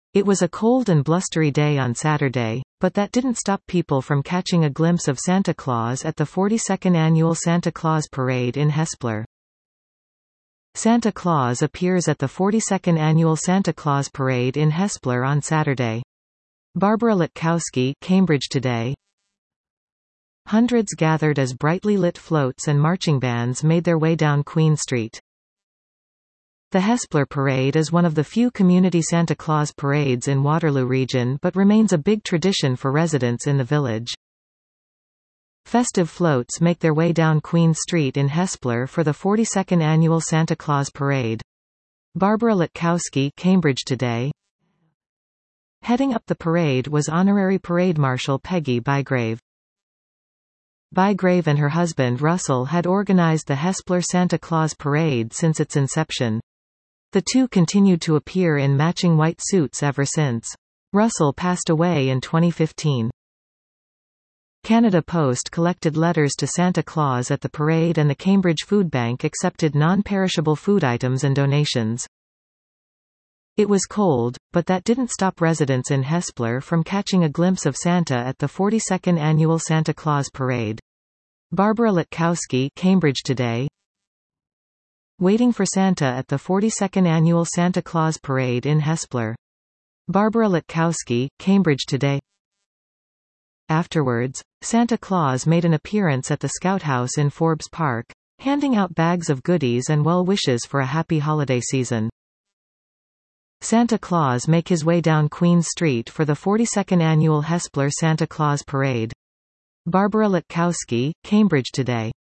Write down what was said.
It was a cold and blustery day on Saturday, but that didn't stop people from catching a glimpse of Santa Claus at the 42nd annual Santa Claus Parade in Hespeler. Santa Claus appears at the 42nd annual Santa Claus Parade in Hespeler on Saturday. Barbara Latkowski, Cambridge Today. Hundreds gathered as brightly lit floats and marching bands made their way down Queen Street. The Hespeler Parade is one of the few community Santa Claus parades in Waterloo region but remains a big tradition for residents in the village. Festive floats make their way down Queen Street in Hespeler for the 42nd annual Santa Claus Parade. Barbara Latkowski, Cambridge Today. Heading up the parade was Honorary Parade Marshal Peggy Bygrave. Bygrave and her husband Russell had organized the Hespeler Santa Claus Parade since its inception. The two continued to appear in matching white suits ever since. Russell passed away in 2015. Canada Post collected letters to Santa Claus at the parade, and the Cambridge Food Bank accepted non-perishable food items and donations. It was cold, but that didn't stop residents in Hespeler from catching a glimpse of Santa at the 42nd annual Santa Claus Parade. Barbara Latkowski, Cambridge Today. Waiting for Santa at the 42nd annual Santa Claus Parade in Hespeler. Barbara Latkowski, Cambridge Today. Afterwards, Santa Claus made an appearance at the Scout House in Forbes Park, handing out bags of goodies and well wishes for a happy holiday season. Santa Claus make his way down Queen Street for the 42nd annual Hespeler Santa Claus Parade. Barbara Latkowski, Cambridge Today.